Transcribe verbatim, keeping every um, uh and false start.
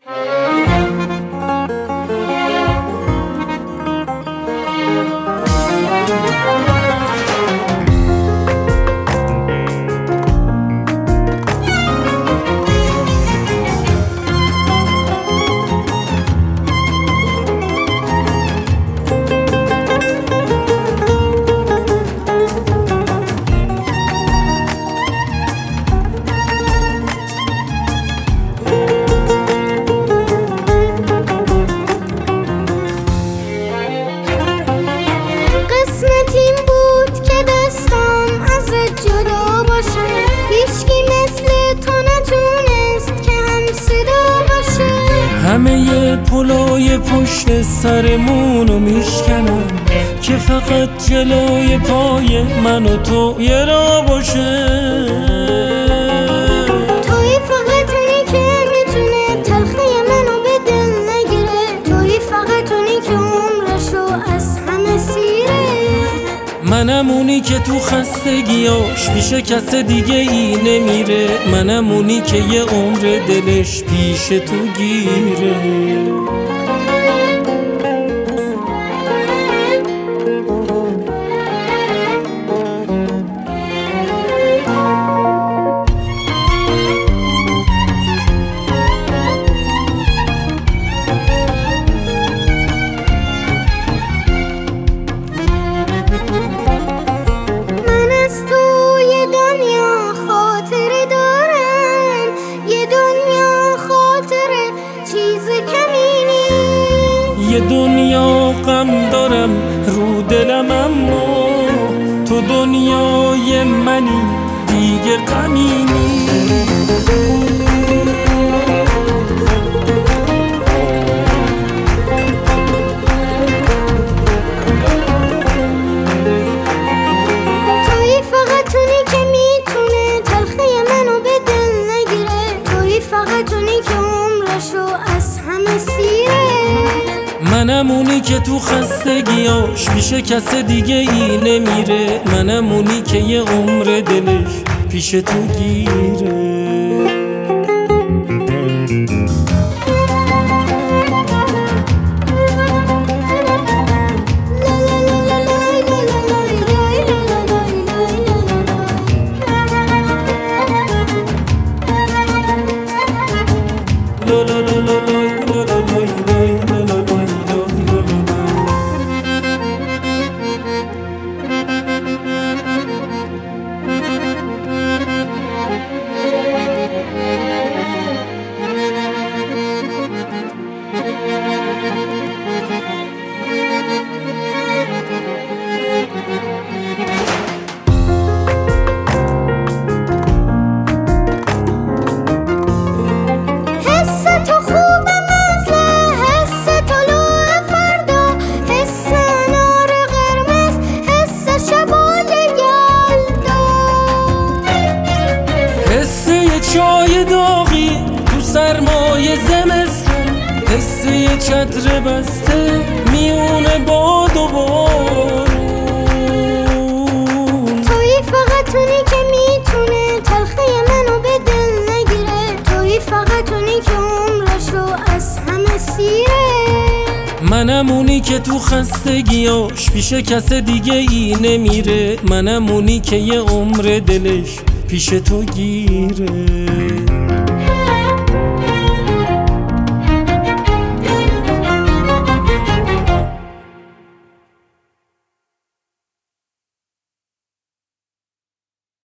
همه پلوی پشت سرمونو میشکنم که فقط جلوی پای من و تو یه را باشه. توی فقط اونی که میتونه تلخی منو به دل نگیره، توی فقط اونی که عمرشو از همه سیره. منم اونی که تو خستگیاش پیش کس دیگه ای نمیره، منم اونی که یه عمر دلش پیش تو گیره. یه دنیا غم دارم رو دلم، اما تو دنیای منی دیگه غمی نی. توی فقط اونی که میتونه تلخی منو به دل نگیره، توی فقط اونی که عمرشو از همه سیره. منم اونی که تو خستگیاش پیش کس دیگه ای نمیره، منم اونی که یه عمر دلش پیش تو گیره. چای داغی تو سرمای زمستون، حس یه چتر بسته میونه باد و بارون. توی فقط اونی که میتونه تلخی منو به دل نگیره، توی فقط اونی که عمرشو از همه سیره. منم اونی که تو خستگیاش پیش کس دیگه ای نمیره، منم اونی که یه عمر دلش پیش تو گیره.